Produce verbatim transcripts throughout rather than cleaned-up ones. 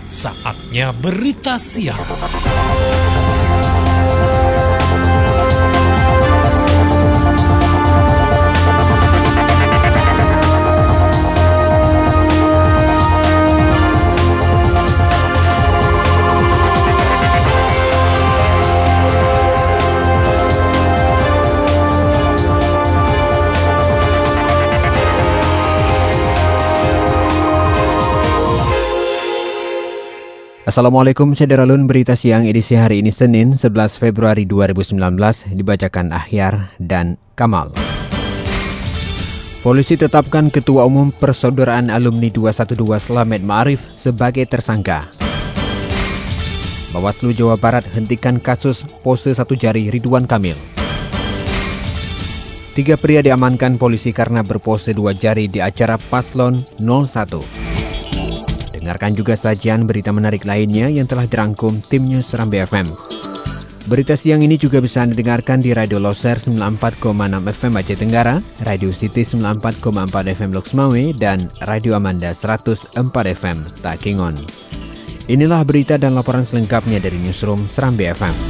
Saatnya berita siang. Assalamualaikum Sederalun, berita siang edisi hari ini Senin sebelas Februari dua ribu sembilan belas dibacakan Ahyar dan Kamal. Polisi tetapkan Ketua Umum Persaudaraan Alumni dua satu dua Slamet Ma'arif sebagai tersangka. Bawaslu Jawa Barat hentikan kasus pose satu jari Ridwan Kamil. Tiga pria diamankan polisi karena berpose dua jari di acara Paslon nol satu. Dengarkan juga sajian berita menarik lainnya yang telah dirangkum tim News Serambi F M. Berita siang ini juga bisa Anda dengarkan di Radio Loser sembilan puluh empat koma enam F M Aceh Tenggara, Radio City sembilan puluh empat koma empat F M Loksmawe, dan Radio Amanda seratus empat F M Takingon. Inilah berita dan laporan selengkapnya dari Newsroom Serambi F M.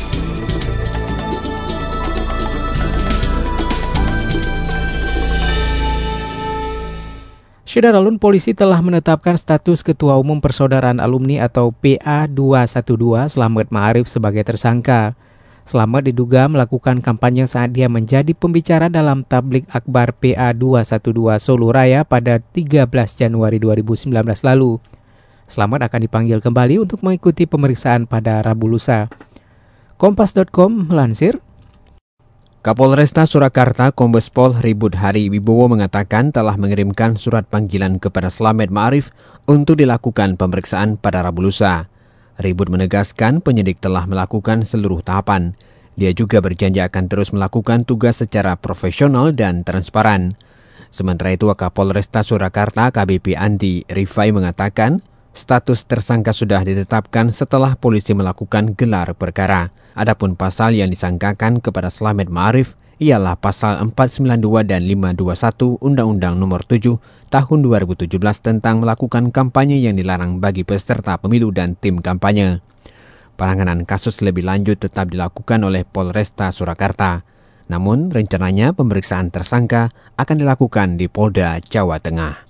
Sederalun, polisi telah menetapkan status Ketua Umum Persaudaraan Alumni atau P A dua satu dua Slamet Ma'arif sebagai tersangka. Slamet diduga melakukan kampanye saat dia menjadi pembicara dalam tablik akbar P A dua satu dua Solo Raya pada tiga belas Januari dua ribu sembilan belas lalu. Slamet akan dipanggil kembali untuk mengikuti pemeriksaan pada Rabu lusa. Kompas titik com melansir, Kapolresta Surakarta Kombes Pol Ribut Hari Wibowo mengatakan telah mengirimkan surat panggilan kepada Slamet Ma'arif untuk dilakukan pemeriksaan pada Rabu lusa. Ribut menegaskan penyidik telah melakukan seluruh tahapan. Dia juga berjanji akan terus melakukan tugas secara profesional dan transparan. Sementara itu, Kapolresta Surakarta K B P Andi Rifai mengatakan status tersangka sudah ditetapkan setelah polisi melakukan gelar perkara. Adapun pasal yang disangkakan kepada Slamet Ma'arif ialah pasal empat sembilan dua dan lima dua satu Undang-Undang Nomor tujuh Tahun dua ribu tujuh belas tentang melakukan kampanye yang dilarang bagi peserta pemilu dan tim kampanye. Penanganan kasus lebih lanjut tetap dilakukan oleh Polresta Surakarta. Namun rencananya pemeriksaan tersangka akan dilakukan di Polda Jawa Tengah.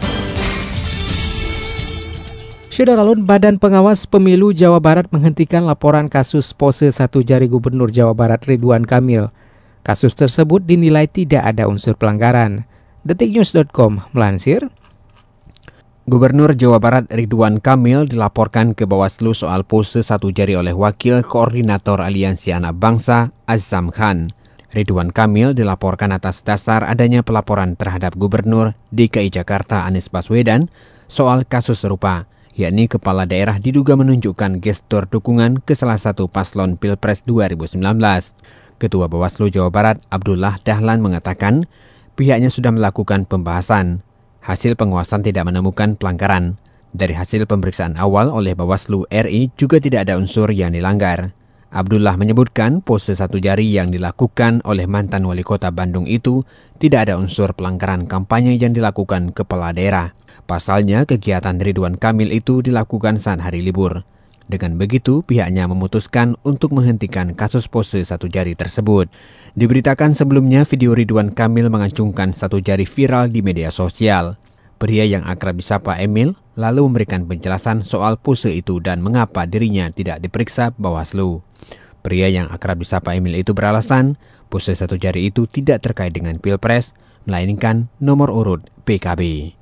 Sederalun, Badan Pengawas Pemilu Jawa Barat menghentikan laporan kasus pose satu jari Gubernur Jawa Barat Ridwan Kamil. Kasus tersebut dinilai tidak ada unsur pelanggaran. detik news titik com melansir, Gubernur Jawa Barat Ridwan Kamil dilaporkan ke Bawaslu soal pose satu jari oleh Wakil Koordinator Aliansi Anak Bangsa Azam Khan. Ridwan Kamil dilaporkan atas dasar adanya pelaporan terhadap Gubernur D K I Jakarta Anies Baswedan soal kasus serupa, yakni kepala daerah diduga menunjukkan gestur dukungan ke salah satu paslon Pilpres dua ribu sembilan belas. Ketua Bawaslu Jawa Barat Abdullah Dahlan mengatakan pihaknya sudah melakukan pembahasan. Hasil pengawasan tidak menemukan pelanggaran. Dari hasil pemeriksaan awal oleh Bawaslu R I juga tidak ada unsur yang dilanggar. Abdullah menyebutkan pose satu jari yang dilakukan oleh mantan wali kota Bandung itu tidak ada unsur pelanggaran kampanye yang dilakukan kepala daerah. Pasalnya, kegiatan Ridwan Kamil itu dilakukan saat hari libur. Dengan begitu, pihaknya memutuskan untuk menghentikan kasus pose satu jari tersebut. Diberitakan sebelumnya, video Ridwan Kamil mengacungkan satu jari viral di media sosial. Pria yang akrab disapa Emil lalu memberikan penjelasan soal pose itu dan mengapa dirinya tidak diperiksa Bawaslu. Pria yang akrab disapa Emil itu beralasan pose satu jari itu tidak terkait dengan Pilpres, melainkan nomor urut P K B.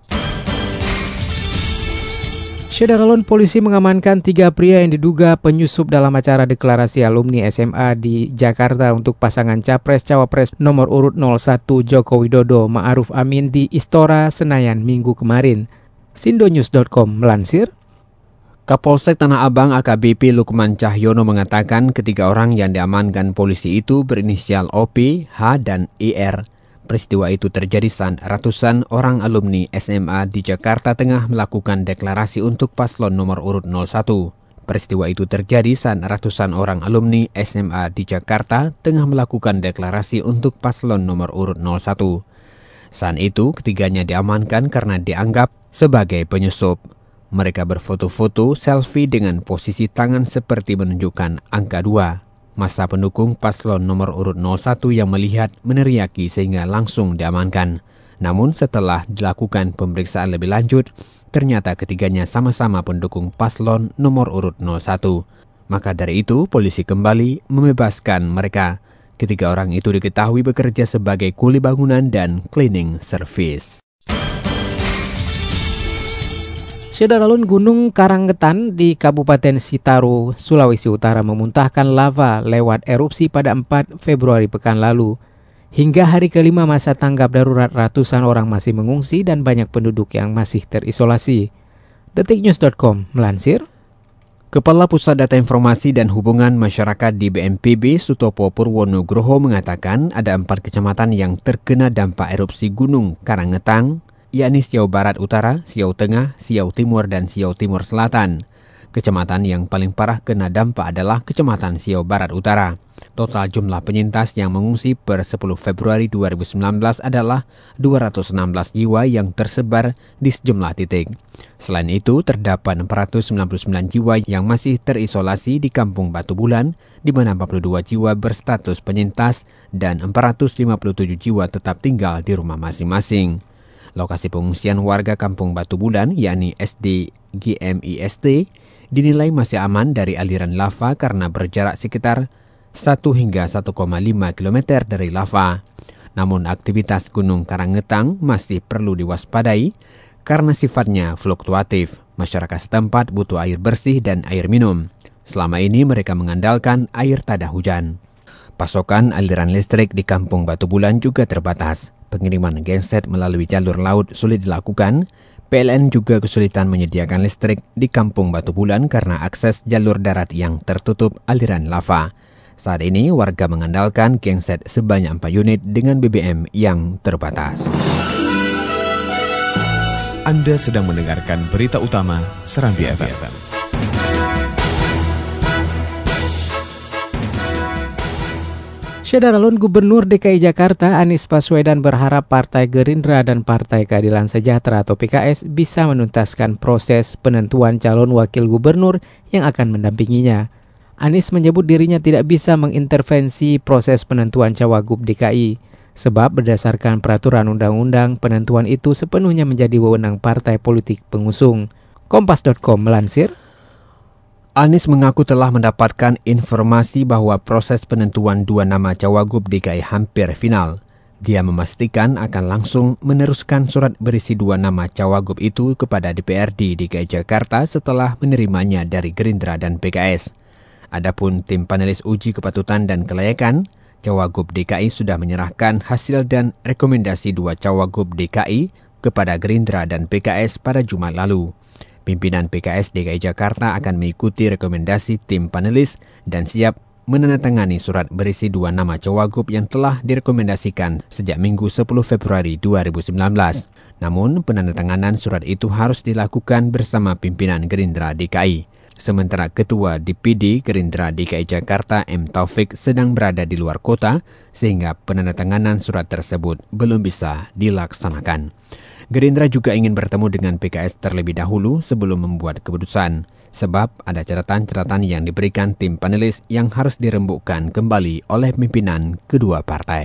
Sederalun, polisi mengamankan tiga pria yang diduga penyusup dalam acara deklarasi alumni S M A di Jakarta untuk pasangan Capres-Cawapres nomor urut nol satu Joko Widodo Ma'aruf Amin di Istora Senayan Minggu kemarin. Sindonews titik com melansir, Kapolsek Tanah Abang A K B P Lukman Cahyono mengatakan ketiga orang yang diamankan polisi itu berinisial O P, H, dan I R. Peristiwa itu terjadi saat ratusan orang alumni S M A di Jakarta Tengah melakukan deklarasi untuk paslon nomor urut nol satu. Peristiwa itu terjadi saat ratusan orang alumni S M A di Jakarta Tengah melakukan deklarasi untuk paslon nomor urut nol satu. Saat itu, ketiganya diamankan karena dianggap sebagai penyusup. Mereka berfoto-foto selfie dengan posisi tangan seperti menunjukkan angka dua. Masa pendukung paslon nomor urut nol satu yang melihat meneriaki sehingga langsung diamankan. Namun setelah dilakukan pemeriksaan lebih lanjut, ternyata ketiganya sama-sama pendukung paslon nomor urut nol satu. Maka dari itu, polisi kembali membebaskan mereka. Ketiga orang itu diketahui bekerja sebagai kuli bangunan dan cleaning service. Saudara-alun Gunung Karangetan di Kabupaten Sitaro, Sulawesi Utara memuntahkan lava lewat erupsi pada empat Februari pekan lalu. Hingga hari kelima masa tanggap darurat, ratusan orang masih mengungsi dan banyak penduduk yang masih terisolasi. detik news dot com melansir, Kepala Pusat Data Informasi dan Hubungan Masyarakat di B N P B, Sutopo Purwonugroho, mengatakan ada empat kecamatan yang terkena dampak erupsi Gunung Karangetang, yakni Siau Barat Utara, Siau Tengah, Siau Timur, dan Siau Timur Selatan. Kecamatan yang paling parah kena dampak adalah Kecamatan Siau Barat Utara. Total jumlah penyintas yang mengungsi per sepuluh Februari dua ribu sembilan belas adalah dua ratus enam belas jiwa yang tersebar di sejumlah titik. Selain itu, terdapat empat ratus sembilan puluh sembilan jiwa yang masih terisolasi di Kampung Batu Bulan, di mana empat puluh dua jiwa berstatus penyintas dan empat ratus lima puluh tujuh jiwa tetap tinggal di rumah masing-masing. Lokasi pengungsian warga Kampung Batu Bulan, yakni S D G M I S T, dinilai masih aman dari aliran lava karena berjarak sekitar satu hingga satu koma lima kilometer dari lava. Namun aktivitas Gunung Karangetang masih perlu diwaspadai karena sifatnya fluktuatif. Masyarakat setempat butuh air bersih dan air minum. Selama ini mereka mengandalkan air tada hujan. Pasokan aliran listrik di Kampung Batu Bulan juga terbatas. Pengiriman genset melalui jalur laut sulit dilakukan. P L N juga kesulitan menyediakan listrik di Kampung Batu Bulan karena akses jalur darat yang tertutup aliran lava. Saat ini warga mengandalkan genset sebanyak empat unit dengan B B M yang terbatas. Anda sedang mendengarkan berita utama Serambi F M. Saudara-alun Gubernur D K I Jakarta Anies Baswedan berharap Partai Gerindra dan Partai Keadilan Sejahtera atau P K S bisa menuntaskan proses penentuan calon wakil gubernur yang akan mendampinginya. Anies menyebut dirinya tidak bisa mengintervensi proses penentuan cawagup D K I, sebab berdasarkan peraturan undang-undang penentuan itu sepenuhnya menjadi wewenang partai politik pengusung. Kompas dot com melansir, Anies mengaku telah mendapatkan informasi bahwa proses penentuan dua nama cawagup D K I hampir final. Dia memastikan akan langsung meneruskan surat berisi dua nama cawagup itu kepada D P R D D K I Jakarta setelah menerimanya dari Gerindra dan P K S. Adapun tim panelis uji kepatutan dan kelayakan, cawagup D K I sudah menyerahkan hasil dan rekomendasi dua cawagup D K I kepada Gerindra dan P K S pada Jumat lalu. Pimpinan P K S D K I Jakarta akan mengikuti rekomendasi tim panelis dan siap menandatangani surat berisi dua nama cawagup yang telah direkomendasikan sejak Minggu sepuluh Februari dua ribu sembilan belas. Namun, penandatanganan surat itu harus dilakukan bersama pimpinan Gerindra D K I. Sementara Ketua D P D Gerindra D K I Jakarta M. Taufik sedang berada di luar kota, sehingga penandatanganan surat tersebut belum bisa dilaksanakan. Gerindra juga ingin bertemu dengan P K S terlebih dahulu sebelum membuat keputusan, sebab ada catatan-catatan yang diberikan tim panelis yang harus dirembukkan kembali oleh pimpinan kedua partai.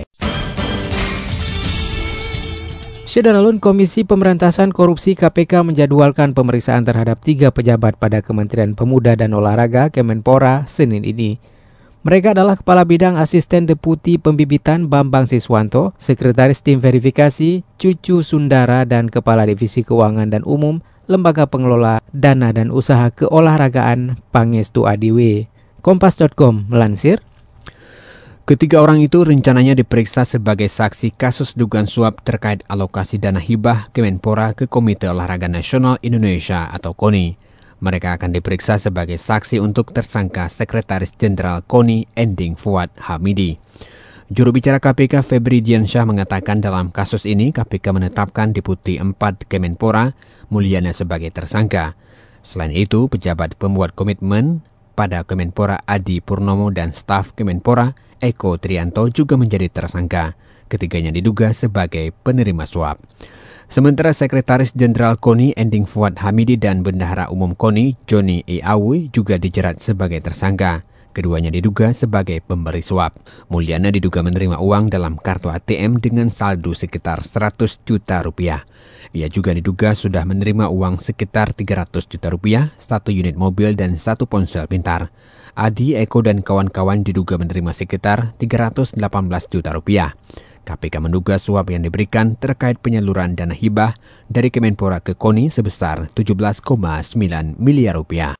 Saudara-alun, Komisi Pemberantasan Korupsi K P K menjadwalkan pemeriksaan terhadap tiga pejabat pada Kementerian Pemuda dan Olahraga Kemenpora Senin ini. Mereka adalah Kepala Bidang Asisten Deputi Pembibitan Bambang Siswanto, Sekretaris Tim Verifikasi Cucu Sundara, dan Kepala Divisi Keuangan dan Umum Lembaga Pengelola Dana dan Usaha Keolahragaan Pangestu Adiwe. Kompas dot com melansir, ketiga orang itu rencananya diperiksa sebagai saksi kasus dugaan suap terkait alokasi dana hibah Kemenpora ke Komite Olahraga Nasional Indonesia atau KONI. Mereka akan diperiksa sebagai saksi untuk tersangka Sekretaris Jenderal KONI Ending Fuad Hamidi. Juru bicara K P K Febri Diansyah mengatakan dalam kasus ini K P K menetapkan Deputi empat Kemenpora Mulyana sebagai tersangka. Selain itu, pejabat pembuat komitmen pada Kemenpora Adi Purnomo dan staf Kemenpora Eko Trianto juga menjadi tersangka. Ketiganya diduga sebagai penerima suap. Sementara Sekretaris Jenderal KONI Ending Fuad Hamidi dan Bendahara Umum KONI Joni E. Awi juga dijerat sebagai tersangka. Keduanya diduga sebagai pemberi suap. Mulyana diduga menerima uang dalam kartu A T M dengan saldo sekitar seratus juta rupiah. Ia juga diduga sudah menerima uang sekitar tiga ratus juta rupiah, satu unit mobil dan satu ponsel pintar. Adi, Eko, dan kawan-kawan diduga menerima sekitar tiga ratus delapan belas juta rupiah. K P K menduga suap yang diberikan terkait penyaluran dana hibah dari Kemenpora ke KONI sebesar tujuh belas koma sembilan miliar rupiah.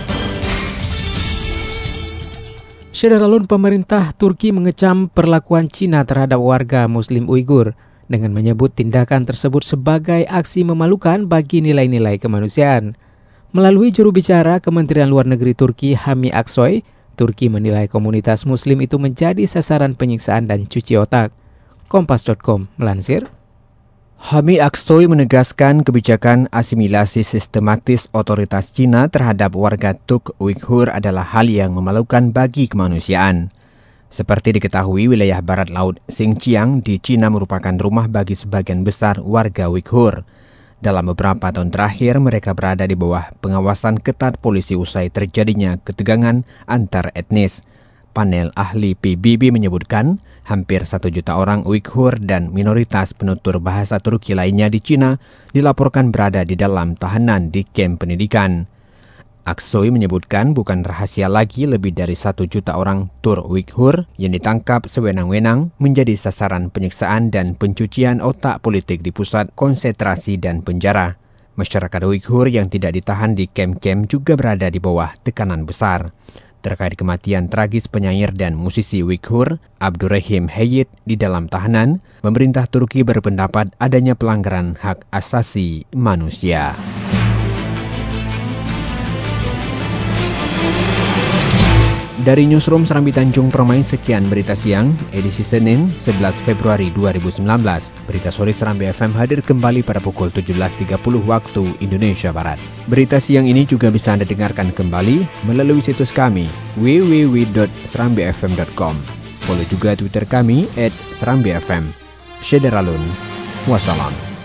Syederalun, pemerintah Turki mengecam perlakuan Cina terhadap warga Muslim Uighur dengan menyebut tindakan tersebut sebagai aksi memalukan bagi nilai-nilai kemanusiaan. Melalui juru bicara Kementerian Luar Negeri Turki, Hami Aksoy, Turki menilai komunitas Muslim itu menjadi sasaran penyiksaan dan cuci otak. Kompas dot com melansir. Hami Aksoy menegaskan kebijakan asimilasi sistematis otoritas Cina terhadap warga Turk Uighur adalah hal yang memalukan bagi kemanusiaan. Seperti diketahui, wilayah barat laut Xinjiang di Cina merupakan rumah bagi sebagian besar warga Uighur. Dalam beberapa tahun terakhir, mereka berada di bawah pengawasan ketat polisi usai terjadinya ketegangan antar etnis. Panel ahli P B B menyebutkan hampir satu juta orang Uighur dan minoritas penutur bahasa Turki lainnya di Cina dilaporkan berada di dalam tahanan di kamp pendidikan. Aksoy menyebutkan bukan rahasia lagi lebih dari satu juta orang Tur Uighur yang ditangkap sewenang-wenang menjadi sasaran penyiksaan dan pencucian otak politik di pusat konsentrasi dan penjara. Masyarakat Uighur yang tidak ditahan di kamp-kamp juga berada di bawah tekanan besar. Terkait kematian tragis penyair dan musisi Uighur, Abdurrahim Hayit di dalam tahanan, pemerintah Turki berpendapat adanya pelanggaran hak asasi manusia. Dari Newsroom Serambi Tanjung Permai, sekian berita siang, edisi Senin sebelas Februari dua ribu sembilan belas. Berita sore Serambi F M hadir kembali pada pukul tujuh belas tiga puluh waktu Indonesia Barat. Berita siang ini juga bisa Anda dengarkan kembali melalui situs kami w w w dot serambi f m dot com. Follow juga Twitter kami at serambi f m. Syederalun. Wassalam.